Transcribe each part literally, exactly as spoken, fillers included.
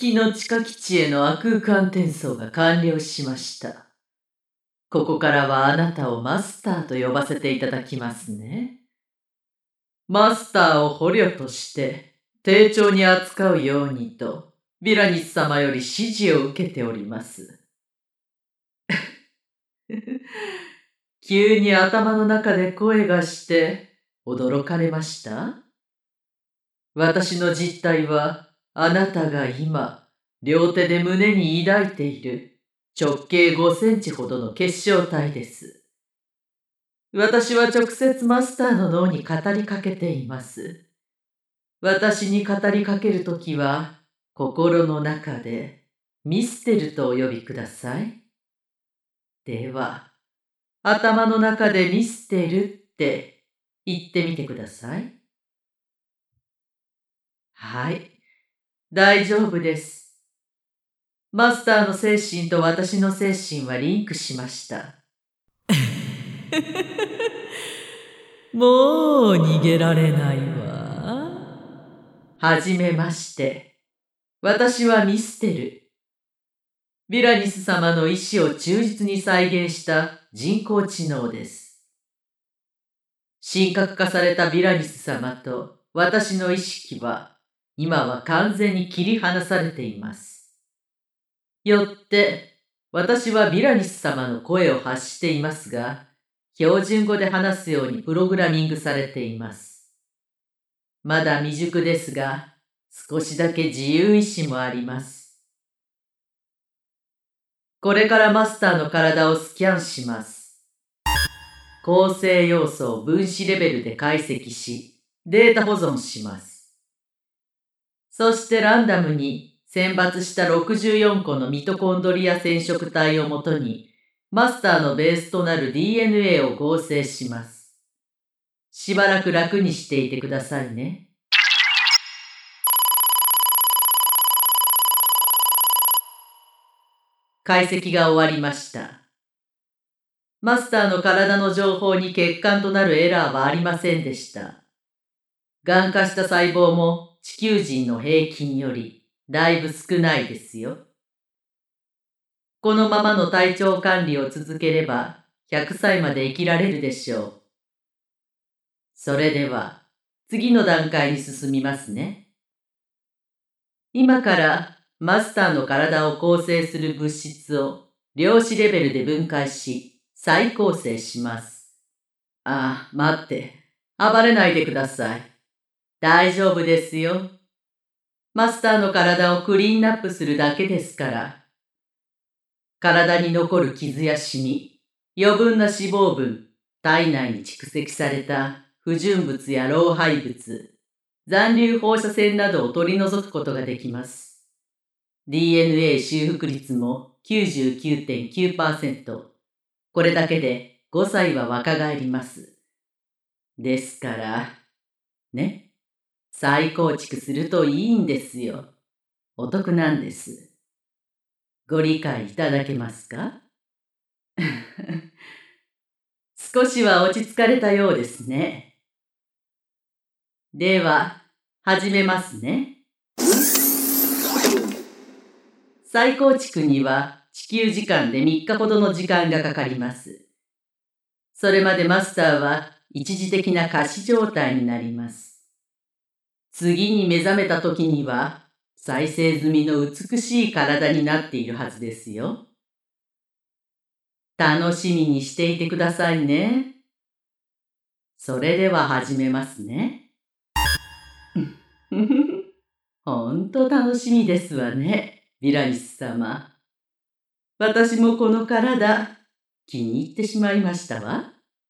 月の地下基地への空間転送が完了しました。ここからはあなたをマスターと呼ばせていただきますね。マスターを捕虜として丁重に扱うようにとビラニス様より指示を受けております。急に頭の中で声がして驚かれました？私の実態はあなたが今両手で胸に抱いている直径ごセンチほどの結晶体です。私は直接マスターの脳に語りかけています。私に語りかけるときは心の中でミステルとお呼びください。では、頭の中でミステルって言ってみてください。はい、大丈夫です。マスターの精神と私の精神はリンクしました。もう逃げられないわ。はじめまして。私はミステル。ビラニス様の意志を忠実に再現した人工知能です。神格化されたビラニス様と私の意識は今は完全に切り離されています。よって私はビラニス様の声を発していますが、標準語で話すようにプログラミングされています。まだ未熟ですが、少しだけ自由意志もあります。これからマスターの体をスキャンします。構成要素を分子レベルで解析し、データ保存します。そしてランダムに選抜したろくじゅうよんこのミトコンドリア染色体をもとに、マスターのベースとなる ディーエヌエー を合成します。しばらく楽にしていてくださいね。解析が終わりました。マスターの体の情報に欠陥となるエラーはありませんでした。がん化した細胞も地球人の平均よりだいぶ少ないですよ。このままの体調管理を続ければひゃくさいまで生きられるでしょう。それでは次の段階に進みますね。今からマスターの体を構成する物質を量子レベルで分解し再構成します。ああ、待って。暴れないでください。大丈夫ですよ。マスターの体をクリーンアップするだけですから。体に残る傷やシミ、余分な脂肪分、体内に蓄積された不純物や老廃物、残留放射線などを取り除くことができます。ディーエヌエー 修復率も きゅうじゅうきゅうてんきゅうパーセント。これだけでごさいは若返ります。ですから、ね、再構築するといいんですよ。お得なんです。ご理解いただけますか？少しは落ち着かれたようですね。では、始めますね。再構築には地球時間でみっかほどの時間がかかります。それまでマスターは一時的な仮死状態になります。次に目覚めた時には再生済みの美しい体になっているはずですよ。楽しみにしていてくださいね。それでは始めますね。ほんと楽しみですわね、ビラニス様。私もこの体、気に入ってしまいましたわ。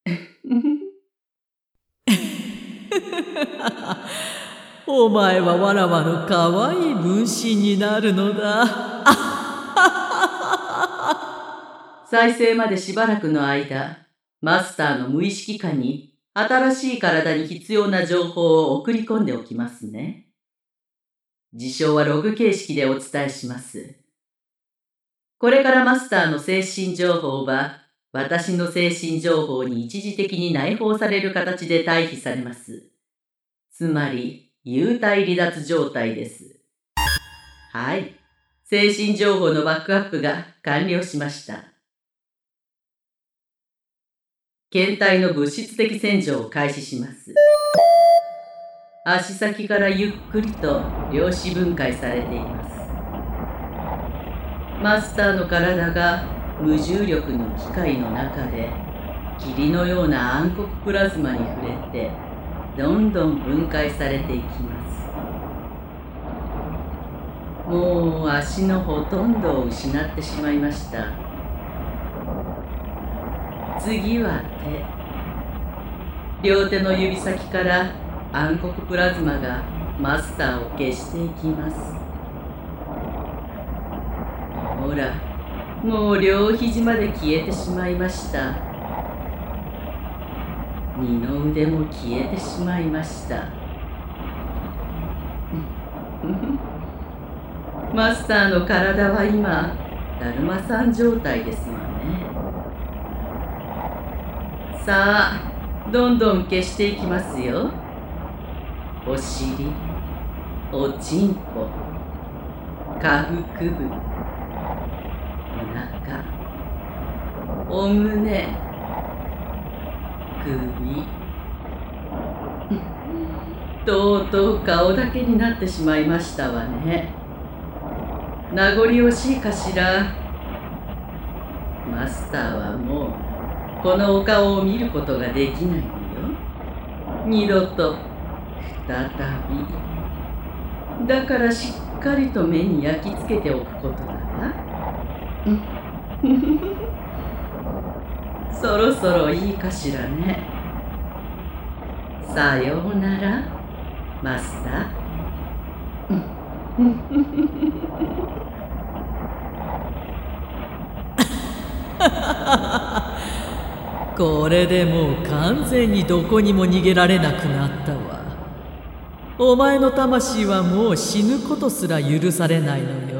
お前はわらわのかわいい分身になるのだ。再生までしばらくの間、マスターの無意識下に新しい体に必要な情報を送り込んでおきますね。事象はログ形式でお伝えします。これからマスターの精神情報は、私の精神情報に一時的に内包される形で対比されます。つまり、幽体離脱状態です。はい、 精神情報のバックアップが完了しました。検体の物質的洗浄を開始します。足先からゆっくりと量子分解されています。マスターの体が無重力の機械の中で霧のような暗黒プラズマに触れてどんどん分解されていきます。もう足のほとんどを失ってしまいました。次は手。両手の指先から暗黒プラズマがマスターを消していきます。ほら、もう両肘まで消えてしまいました。二の腕も消えてしまいました。マスターの体は今、だるまさん状態ですわね。さあ、どんどん消していきますよ。お尻、おちんぽ、下腹部、お腹、お胸、首。とうとう顔だけになってしまいましたわね。名残惜しいかしら。マスターはもうこのお顔を見ることができないのよ。二度と再び。だからしっかりと目に焼き付けておくことだわ。そろそろいいかしらね。さようなら、マスター。 これでもう完全にどこにも逃げられなくなったわ。お前の魂はもう死ぬことすら許されないのよ。